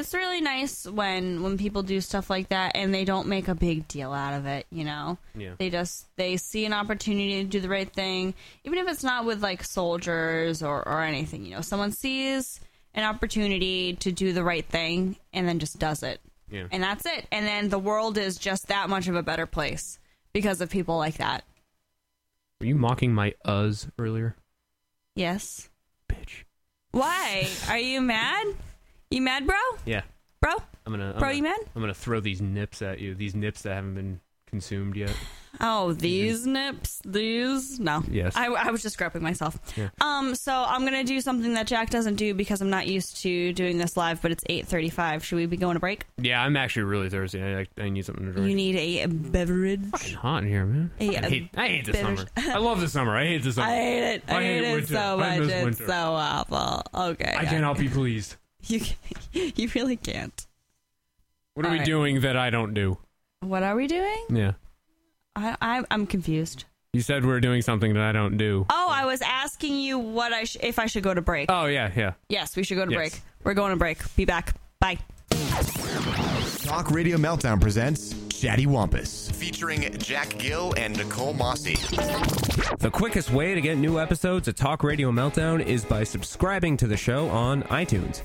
it's really nice when people do stuff like that and they don't make a big deal out of it, you know? Yeah. They see an opportunity to do the right thing, even if it's not with, like, soldiers or anything, you know? Someone sees an opportunity to do the right thing and then just does it. Yeah. And that's it. And then the world is just that much of a better place because of people like that. Were you mocking my earlier? Yes. Bitch. Why? Are you mad? You mad, bro? Yeah. Bro? You mad? I'm gonna throw these nips at you. These nips that haven't been consumed yet. Oh, these nips? These? No. Yes. I was just groping myself. Yeah. So I'm going to do something that Jack doesn't do because I'm not used to doing this live, but it's 8:35. Should we be going to break? Yeah, I'm actually really thirsty. I need something to drink. You need a beverage. It's fucking hot in here, man. I hate the summer. I love the summer. I hate the summer. I hate it. I hate it winter. so I much. miss It's winter. so awful. Okay. I cannot be pleased. You really can't. What are we right. doing that I don't do? What are we doing? Yeah. I'm confused. You said we're doing something that I don't do. Oh, I was asking you what if I should go to break. Oh, yeah. Yes, we should go to Yes. break. We're going to break. Be back. Bye. Talk Radio Meltdown presents Chatty Wampus, featuring Jack Gill and Nicole Mossy. The quickest way to get new episodes of Talk Radio Meltdown is by subscribing to the show on iTunes.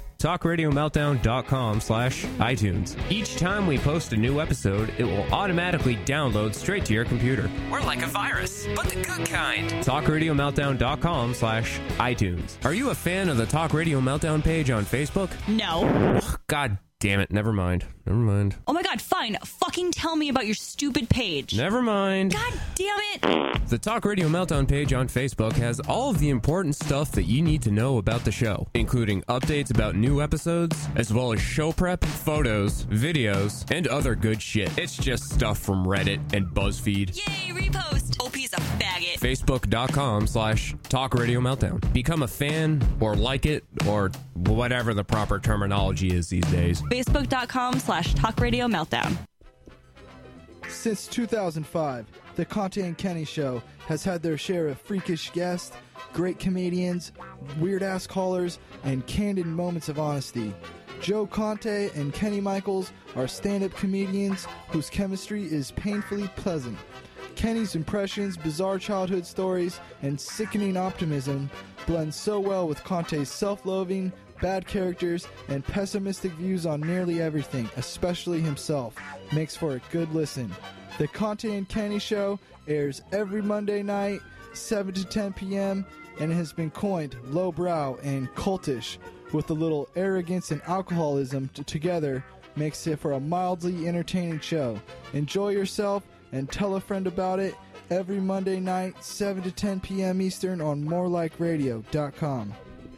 TalkRadioMeltdown.com/iTunes. Each time we post a new episode, it will automatically download straight to your computer. We're like a virus, but the good kind. TalkRadioMeltdown.com/iTunes. Are you a fan of the Talk Radio Meltdown page on Facebook? No. God damn it. Never mind. Oh my god, fine. Fucking tell me about your stupid page. Never mind. God damn it. The Talk Radio Meltdown page on Facebook has all of the important stuff that you need to know about the show, including updates about new episodes, as well as show prep, photos, videos, and other good shit. It's just stuff from Reddit and BuzzFeed. Yay, repost. OP's a faggot. Facebook.com/Talk Radio Meltdown. Become a fan, or like it, or whatever the proper terminology is these days. Facebook.com/Talk Radio Meltdown. Since 2005, the Conte and Kenny Show has had their share of freakish guests, great comedians, weird-ass callers, and candid moments of honesty. Joe Conte and Kenny Michaels are stand-up comedians whose chemistry is painfully pleasant. Kenny's impressions, bizarre childhood stories, and sickening optimism blend so well with Conte's self-loathing, bad characters, and pessimistic views on nearly everything, especially himself. Makes for a good listen. The Conte and Kenny Show airs every Monday night, 7 to 10 p.m., and it has been coined lowbrow and cultish, with a little arrogance and alcoholism together makes it for a mildly entertaining show. Enjoy yourself and tell a friend about it every Monday night, 7 to 10 p.m. Eastern on morelikeradio.com.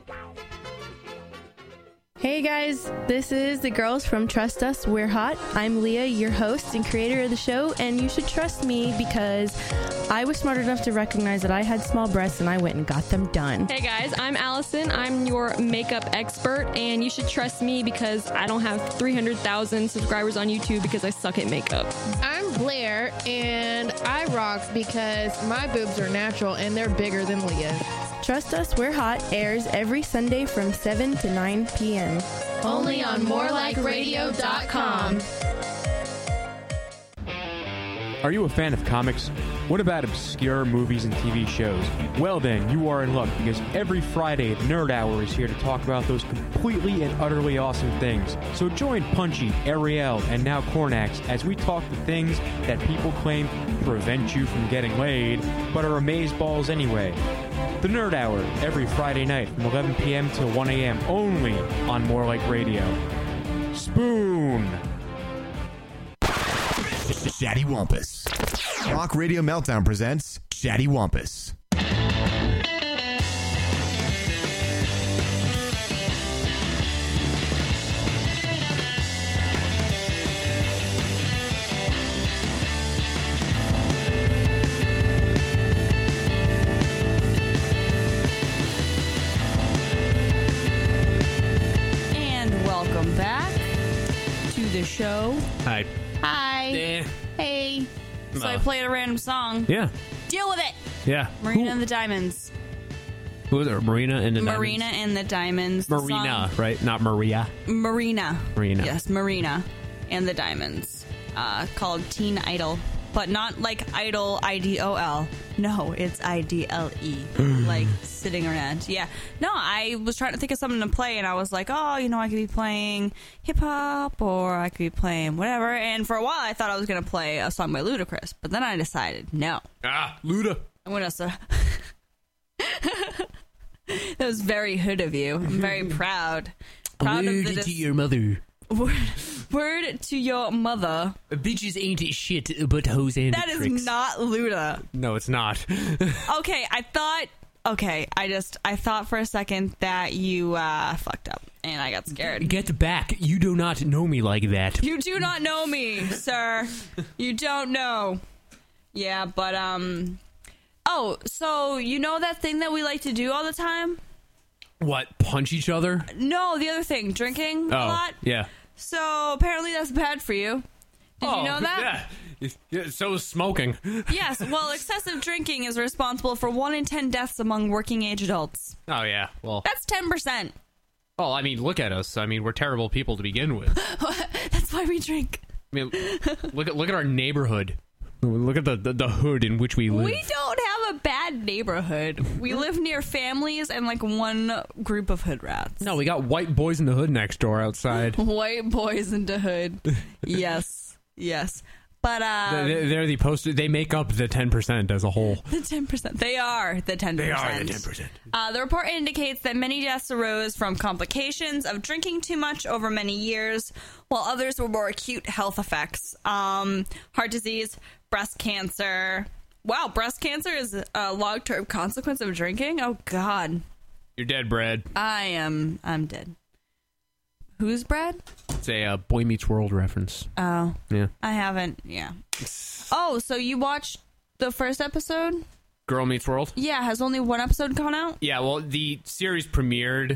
Hey guys, this is the girls from Trust Us, We're Hot. I'm Leah, your host and creator of the show, and you should trust me because I was smart enough to recognize that I had small breasts and I went and got them done. Hey guys, I'm Allison. I'm your makeup expert, and you should trust me because I don't have 300,000 subscribers on YouTube because I suck at makeup. I'm Blair, and I rock because my boobs are natural and they're bigger than Leah's. Trust Us, We're Hot airs every Sunday from 7 to 9 p.m. Only on morelikeradio.com. Are you a fan of comics? What about obscure movies and TV shows? Well then, you are in luck because every Friday, Nerd Hour is here to talk about those completely and utterly awesome things. So join Punchy, Ariel, and now Cornax as we talk the things that people claim prevent you from getting laid, but are amazeballs anyway. The Nerd Hour, every Friday night from 11 p.m. to 1 a.m. only on More Like Radio. Spoon! Chatty Wampus. Talk Radio Meltdown presents Chatty Wampus. And welcome back to the show. Hi. Hi. Hey. So I played a random song. Yeah. Deal with it. Yeah. Marina and the Diamonds. Who was it? Marina and the Marina Diamonds? and the Diamonds. Marina, right? Not Maria. Marina. Marina. Yes, Marina and the Diamonds. Called Teen Idol. But not like Idol, IDOL. No, it's IDLE. Like sitting around. Yeah. No, I was trying to think of something to play, and I was like, oh, you know, I could be playing hip-hop, or I could be playing whatever. And for a while, I thought I was going to play a song by Ludacris. But then I decided, no. Luda. I'm going to... That was very hood of you. I'm very proud. Proud of the... to your mother. Word to your mother. Bitches ain't shit but hoes and That tricks. is not Luda. No, it's not. Okay, I thought for a second that you fucked up, and I got scared. Get back. You do not know me like that. You do not know me, sir. You don't know. Yeah, but, oh, so you know that thing that we like to do all the time? What, punch each other? No, the other thing, drinking a lot. Yeah. So apparently that's bad for you. Did you know that? Yeah, so is smoking. Yes, well, excessive drinking is responsible for 1 in 10 deaths among working age adults. Oh, yeah. Well, that's 10%. Well, I mean, look at us. I mean, we're terrible people to begin with. That's why we drink. I mean, look at our neighborhood. Look at the hood in which we live. We don't have a bad neighborhood. We live near families and like one group of hood rats. No, we got white boys in the hood next door outside. White boys in the hood. Yes. Yes. But they're the poster. They make up the 10% as a whole. The 10%. They are the 10%. They are the 10%. The report indicates that many deaths arose from complications of drinking too much over many years, while others were more acute health effects. Heart disease, breast cancer. Wow, breast cancer is a long-term consequence of drinking? Oh, God. You're dead, Brad. I'm dead. Who's Brad? It's a Boy Meets World reference. Oh. Yeah. I haven't, yeah. Oh, so you watched the first episode? Girl Meets World? Yeah, has only one episode gone out? Yeah, well, the series premiered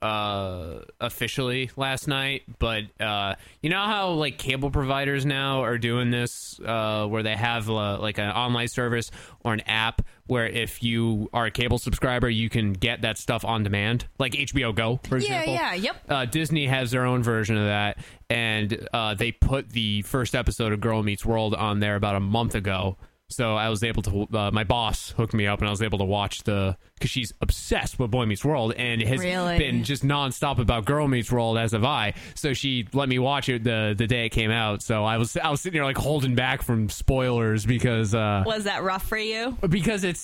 officially last night, but you know how like cable providers now are doing this where they have like an online service or an app where if you are a cable subscriber you can get that stuff on demand, like HBO Go, for example. Yep. Disney has their own version of that, and they put the first episode of Girl Meets World on there about a month ago. So I was able to, my boss hooked me up and I was able to watch because she's obsessed with Boy Meets World and has been just nonstop about Girl Meets World, as have I. So she let me watch it the day it came out. So I was sitting there like holding back from spoilers because... was that rough for you? Because it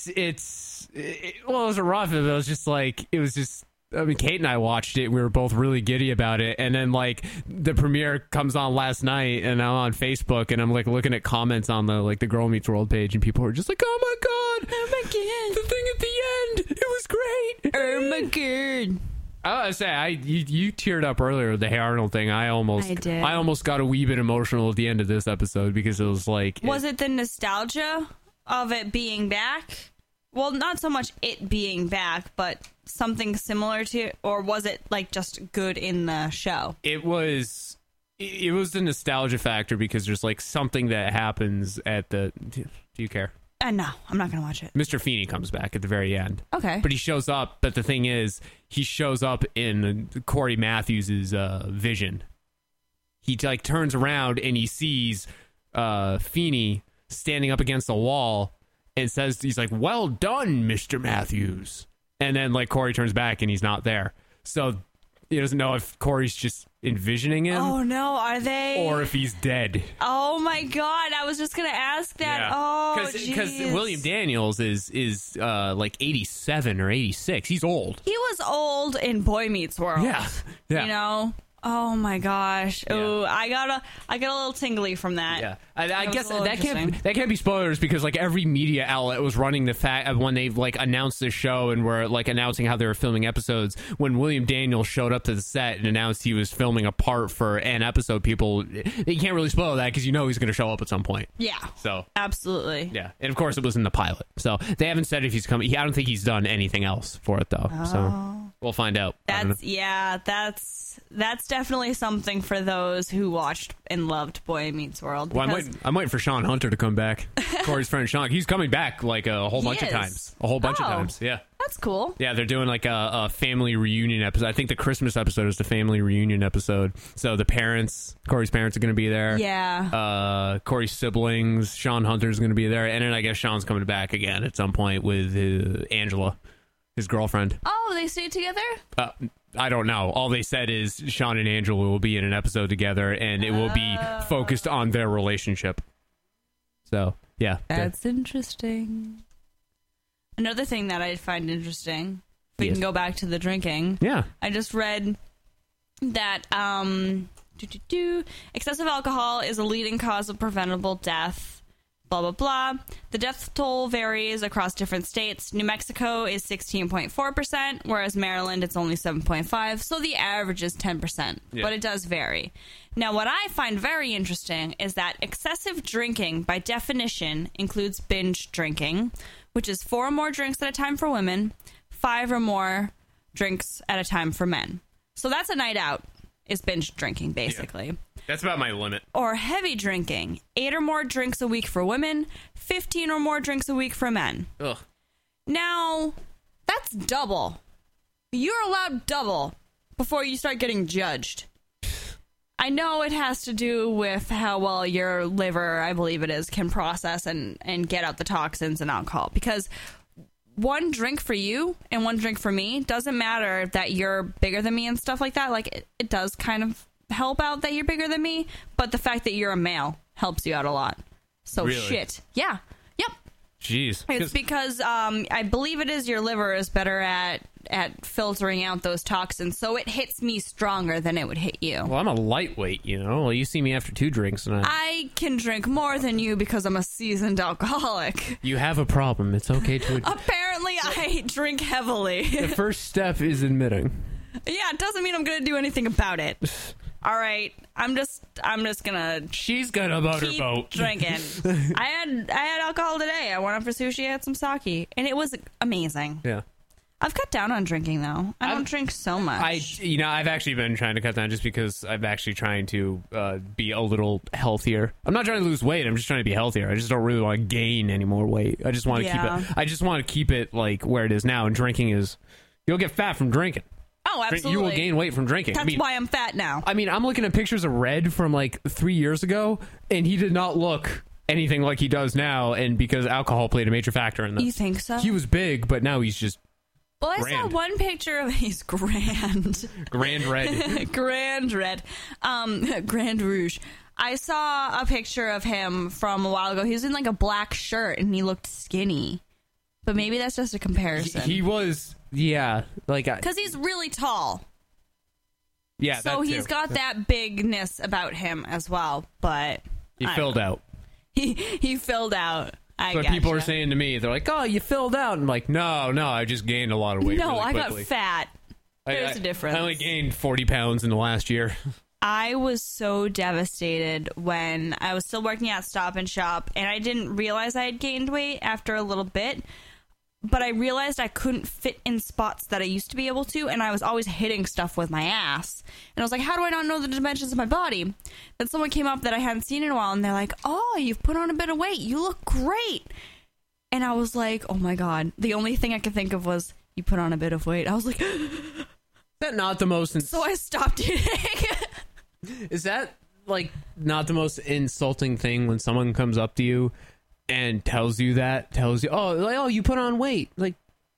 wasn't rough. It was just like, I mean, Kate and I watched it. We were both really giddy about it. And then, like, the premiere comes on last night, and I'm on Facebook, and I'm, like, looking at comments on the Girl Meets World page, and people are just like, oh, my God. Oh, my God. The thing at the end. It was great. Oh, my God. I was say, you teared up earlier with the Hey Arnold thing. I almost got a wee bit emotional at the end of this episode because it was like... Was it the nostalgia of it being back? Well, not so much it being back, but something similar to, or was it like just good in the show? It was the nostalgia factor because there's like something that happens at the... Do you care? No, I'm not going to watch it. Mr. Feeney comes back at the very end. Okay. But he shows up, but the thing is, he shows up in Corey Matthews' vision. He like turns around and he sees Feeney standing up against the wall and says, he's like, well done, Mr. Matthews. And then, like, Corey turns back and he's not there. So he doesn't know if Corey's just envisioning him. Oh, no. Are they? Or if he's dead. Oh, my God. I was just going to ask that. Yeah. Oh, because William Daniels is like 87 or 86. He's old. He was old in Boy Meets World. Yeah. You know? Oh my gosh! Yeah. Oh, I got a little tingly from that. Yeah, I guess that can't be spoilers because like every media outlet was running the fact of when they like announced the show and were like announcing how they were filming episodes. When William Daniels showed up to the set and announced he was filming a part for an episode, you can't really spoil that because you know he's going to show up at some point. Yeah. So absolutely. Yeah, and of course it was in the pilot, so they haven't said if he's coming. I don't think he's done anything else for it though. Oh. So we'll find out. That's definitely something for those who watched and loved Boy Meets World. Well, I'm waiting for Sean Hunter to come back. Corey's friend Sean. He's coming back like a whole bunch of times. A whole bunch of times. Yeah. that's cool. Yeah, they're doing like a family reunion episode. I think the Christmas episode is the family reunion episode. So the parents, Corey's parents, are going to be there. Yeah. Corey's siblings, Sean Hunter's going to be there, and then I guess Sean's coming back again at some point with Angela, his girlfriend. Oh, they stayed together? I don't know. All they said is Sean and Angela will be in an episode together, and it will be focused on their relationship. So, yeah. That's interesting. Another thing that I find interesting, if we can go back to the drinking. Yeah. I just read that excessive alcohol is a leading cause of preventable death. Blah, blah, blah. The death toll varies across different states. New Mexico is 16.4%, whereas Maryland, it's only 7.5%. So the average is 10%, but it does vary. Now, what I find very interesting is that excessive drinking, by definition, includes binge drinking, which is 4 or more drinks at a time for women, 5 or more drinks at a time for men. So that's a night out, is binge drinking, basically. Yeah. That's about my limit. Or heavy drinking, 8 or more drinks a week for women, 15 or more drinks a week for men. Ugh. Now, that's double. You're allowed double before you start getting judged. I know it has to do with how well your liver, I believe it is, can process and get out the toxins and alcohol. Because one drink for you and one drink for me doesn't matter that you're bigger than me and stuff like that. Like, it does kind of help out that you're bigger than me, but the fact that you're a male helps you out a lot. So really? Shit. Yeah. Yep. Jeez. It's because I believe it is your liver is better at filtering out those toxins, so it hits me stronger than it would hit you. Well, I'm a lightweight, you know. Well, you see me after 2 drinks, and I can drink more than you because I'm a seasoned alcoholic. You have a problem. It's okay to admit. Apparently, I drink heavily. The first step is admitting. Yeah, it doesn't mean I'm going to do anything about it. All right, I'm just gonna. She's gonna motorboat. Drinking. I had alcohol today. I went out for sushi. I had some sake, and it was amazing. Yeah. I've cut down on drinking though. I don't drink so much. I've actually been trying to cut down just because I'm actually trying to be a little healthier. I'm not trying to lose weight. I'm just trying to be healthier. I just don't really want to gain any more weight. I just want to keep it. I just want to keep it like where it is now. And drinking is, you'll get fat from drinking. Oh, absolutely. You will gain weight from drinking. That's why I'm fat now. I mean, I'm looking at pictures of Red from like 3 years ago, and he did not look anything like he does now. And because alcohol played a major factor in that. You think so? He was big, but now he's just. Well, I saw one picture of he's grand. Grand Red. Grand Red. Grand Rouge. I saw a picture of him from a while ago. He was in like a black shirt and he looked skinny. But maybe that's just a comparison. He was, yeah. Because he's really tall. Yeah, so he's got that bigness about him as well. But he filled out. He filled out. But people are saying to me, they're like, "Oh, you filled out." I'm like, "No, I just gained a lot of weight." No, really I got quickly. fat. There's a difference. I only gained 40 pounds in the last year. I was so devastated when I was still working at Stop and Shop, and I didn't realize I had gained weight after a little bit. But I realized I couldn't fit in spots that I used to be able to, and I was always hitting stuff with my ass. And I was like, how do I not know the dimensions of my body? Then someone came up that I hadn't seen in a while, and they're like, oh, you've put on a bit of weight. You look great. And I was like, oh my God. The only thing I could think of was, you put on a bit of weight. I was like, is that not the most... So I stopped eating. Is that, like, not the most insulting thing when someone comes up to you and tells you, oh, you put on weight? Like,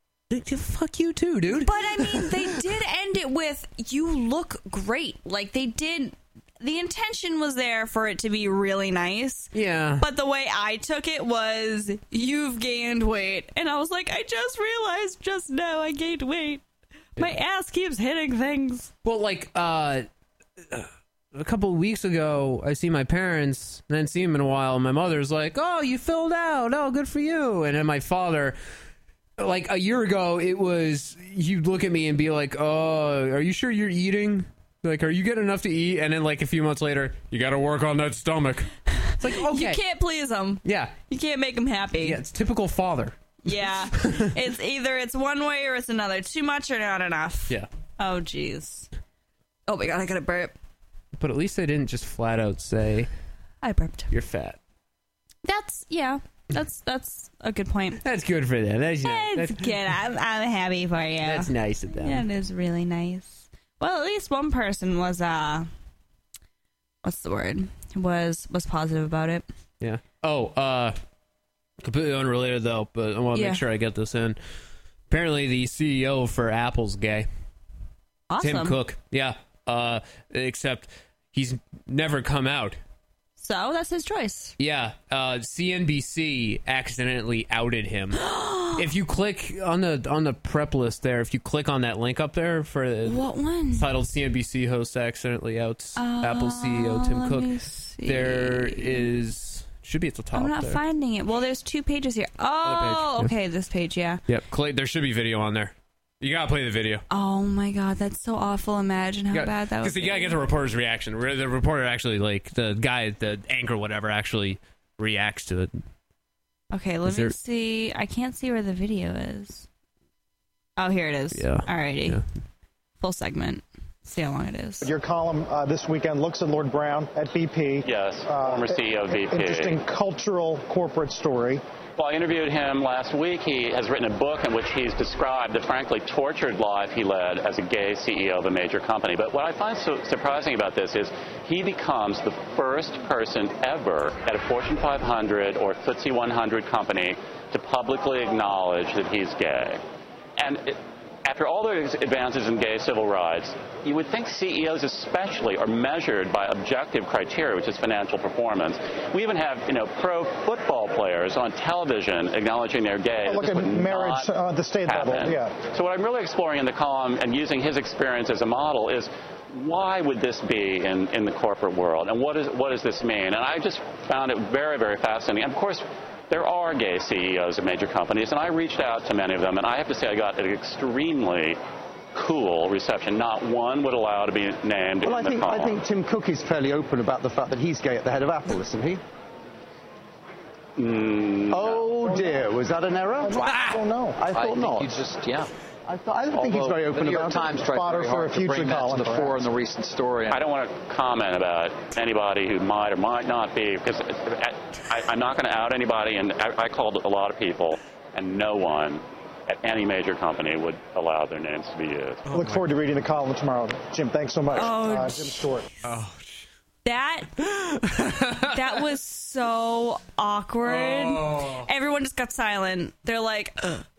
fuck you too, dude. But I mean, they did end it with, you look great. Like, they did. The intention was there for it to be really nice. Yeah. But the way I took it was, you've gained weight. And I was like, I just realized just now I gained weight. My ass keeps hitting things. Well, like, a couple of weeks ago, I see my parents, and then see them in a while, and my mother's like, oh, you filled out. Oh, good for you. And then my father, like, a year ago, it was, you'd look at me and be like, oh, are you sure you're eating? Like, are you getting enough to eat? And then, like, a few months later, you got to work on that stomach. It's like, okay. You can't please them. Yeah. You can't make them happy. Yeah, it's typical father. Yeah. It's one way or it's another. Too much or not enough. Yeah. Oh, jeez. Oh, my God, I got to burp. But at least they didn't just flat out say, I burped. You're fat. Yeah. That's a good point. That's good for them. That's good. I'm happy for you. That's nice of them. Yeah, it is really nice. Well, at least one person was what's the word? Was positive about it. Yeah. Oh, completely unrelated though, but I want to make sure I get this in. Apparently, the CEO for Apple's gay. Awesome. Tim Cook. Yeah. Except he's never come out. So that's his choice. Yeah. CNBC accidentally outed him. If you click on the prep list there, if you click on that link up there for what one titled "CNBC host accidentally outs Apple CEO Tim Cook," there should be at the top. I'm not finding it. Well, there's 2 pages here. Oh, page. Okay, this page, yeah. Yep. There should be video on there. You gotta play the video. Oh my god, that's so awful. Imagine how bad that was. Because you gotta get the reporter's reaction. The reporter actually, like, the guy, the anchor, whatever, actually reacts to it. Okay, let me see. I can't see where the video is. Oh, here it is. Yeah. Alrighty. Yeah. Full segment. See how long it is. Your column this weekend looks at Lord Brown at BP. Yes, former CEO of BP. Interesting cultural corporate story. Well, I interviewed him last week. He has written a book in which he's described the frankly tortured life he led as a gay CEO of a major company. But what I find so surprising about this is he becomes the first person ever at a Fortune 500 or FTSE 100 company to publicly acknowledge that he's gay. And after all those advances in gay civil rights, you would think CEOs especially are measured by objective criteria, which is financial performance. We even have, pro football players on television acknowledging they're gay. Look at marriage at the state level, yeah. So what I'm really exploring in the column and using his experience as a model is why would this be in the corporate world, and what does this mean? And I just found it very, very fascinating. And of course, there are gay CEOs of major companies, and I reached out to many of them, and I have to say I got an extremely cool reception. Not one would allow to be named well, in the column. I think Tim Cook is fairly open about the fact that he's gay at the head of Apple, isn't he? Oh, dear. Was that an error? Wow. No. I thought not. You just, yeah. I think he's very open about it. The New York Times tried very hard to bring that to the fore in the recent story. I don't want to comment about anybody who might or might not be, because I'm not going to out anybody, and I called a lot of people, and no one at any major company would allow their names to be used. I look forward to reading the column tomorrow. Jim, thanks so much. Jim Stewart. Oh, that was so awkward. Everyone just got silent. They're like,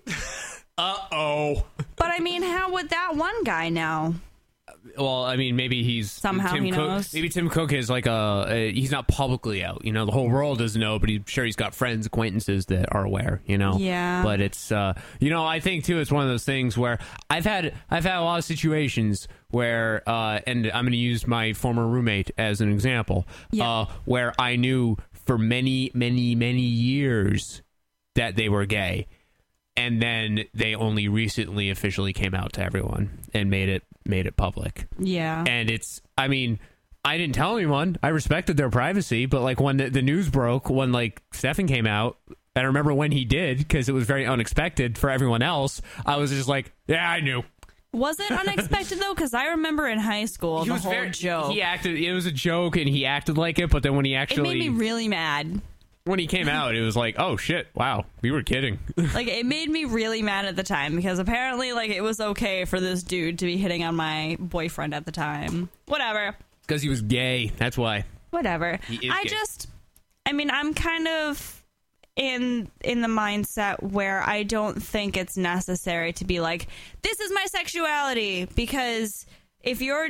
uh-oh. But I mean, how would that one guy know? Well, I mean, maybe he's somehow Tim he Cook, knows. Maybe Tim Cook is like he's not publicly out. The whole world doesn't know, but he's sure he's got friends, acquaintances that are aware. Yeah. But it's I think too, it's one of those things where I've had a lot of situations where and I'm going to use my former roommate as an example. Yeah. Where I knew for many, many, many years that they were gay. And then they only recently officially came out to everyone and made it public. Yeah. And I didn't tell anyone. I respected their privacy, but like when the news broke, when like Stefan came out, I remember when he did, because it was very unexpected for everyone else. I was just like, yeah, I knew. Was it unexpected though? Because I remember in high school the whole joke. It was a joke, and he acted like it. But then when he actually, it made me really mad. When he came out, it was like, oh shit, wow, we were kidding. Like, it made me really mad at the time, because apparently, like, it was okay for this dude to be hitting on my boyfriend at the time. Whatever. Because he was gay. That's why. Whatever. He is gay. I'm kind of in the mindset where I don't think it's necessary to be like, this is my sexuality, because if you're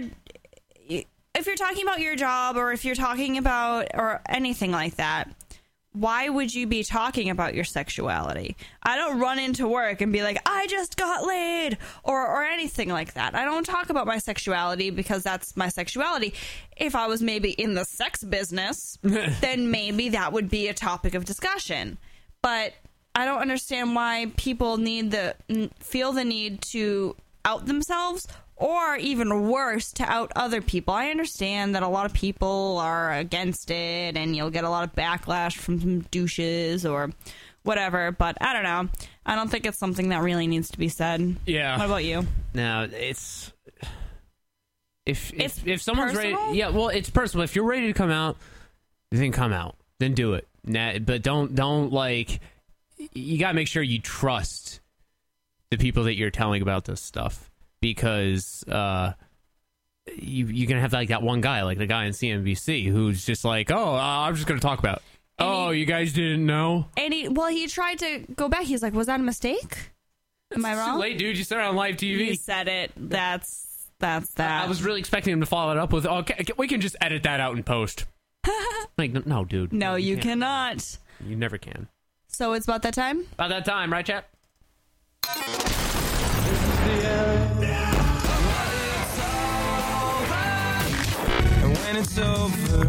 talking about your job, or if you're talking about, or anything like that, why would you be talking about your sexuality? I don't run into work and be like, I just got laid, or anything like that. I don't talk about my sexuality because that's my sexuality. If I was maybe in the sex business, then maybe that would be a topic of discussion. But I don't understand why people feel the need to out themselves, or even worse, to out other people. I understand that a lot of people are against it, and you'll get a lot of backlash from some douches or whatever, but I don't know. I don't think it's something that really needs to be said. Yeah. What about you? No, it's if someone's personal? ready, yeah, well, it's personal. If you're ready to come out, then come out. Then do it. But don't like. You gotta make sure you trust the people that you're telling about this stuff, because you're gonna have like that one guy, like the guy in CNBC, who's just like, oh, I'm just gonna talk about. You guys didn't know? And he tried to go back. He's like, was that a mistake? Am I wrong? Too late, dude. You said it on live TV. You said it. That's that. I was really expecting him to follow it up with, okay, we can just edit that out in post. Like, no, dude. No, you cannot. You never can. So it's about that time? About that time, right, chat? And when it's over,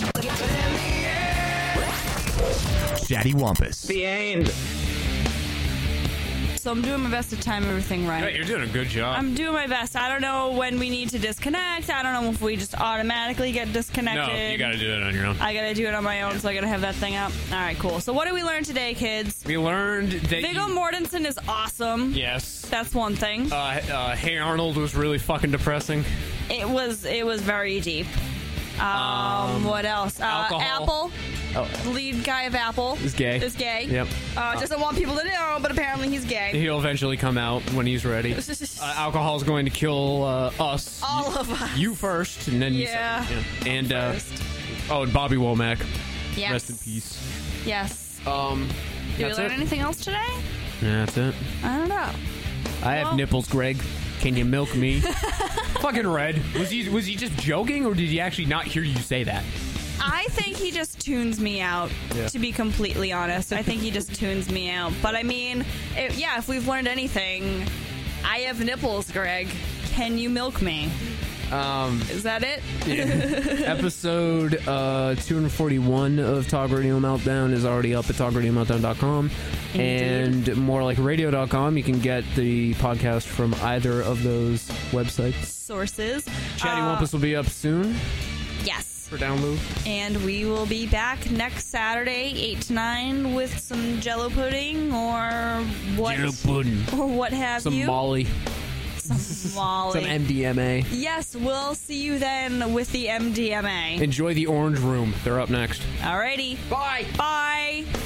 Chatty Wampus. The end. So I'm doing my best to time everything right. Yeah, you're doing a good job. I'm doing my best. I don't know when we need to disconnect. I don't know if we just automatically get disconnected. No, you gotta do it on your own. I gotta do it on my own, so I gotta have that thing up. All right, cool. So what did we learn today, kids? We learned that Viggo Mortensen is awesome. Yes. That's one thing. Hey Arnold was really fucking depressing. It was very deep. What else? Apple. Oh. The lead guy of Apple Is gay. Yep. Doesn't want people to know, but apparently he's gay. He'll eventually come out when he's ready. Alcohol is going to kill us. All of us. You first, and then Yeah. And and Bobby Womack. Yes. Rest in peace. Yes. Did we That's learn it. anything else today? Yeah, that's it. I don't know. I have nipples, Greg. Can you milk me? Fucking Red. Was he just joking, or did he actually not hear you say that? I think he just tunes me out, to be completely honest. I think he just tunes me out. But I mean, if we've learned anything, I have nipples, Greg. Can you milk me? Is that it? Yeah. Episode 241 of Talk Radio Meltdown is already up at talkradiomeltdown.com. And morelikeradio.com. You can get the podcast from either of those websites. Sources. Chatty Wampus will be up soon. Yes. For download. And we will be back next Saturday, 8 to 9, with some Jello pudding or what? Jello pudding. Or what have Some you. Molly. Some Molly. Some MDMA. Yes, we'll see you then with the MDMA. Enjoy the Orange Room. They're up next. Alrighty. Bye. Bye.